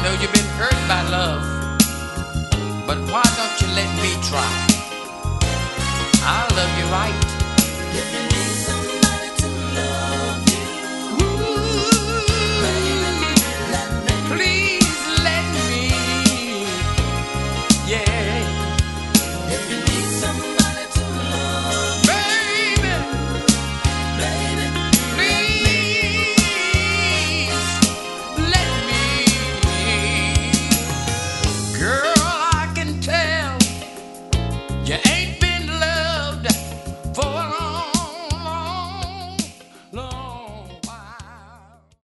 know you've been hurt by love, but why don't you let me try? I'll love you right. If you need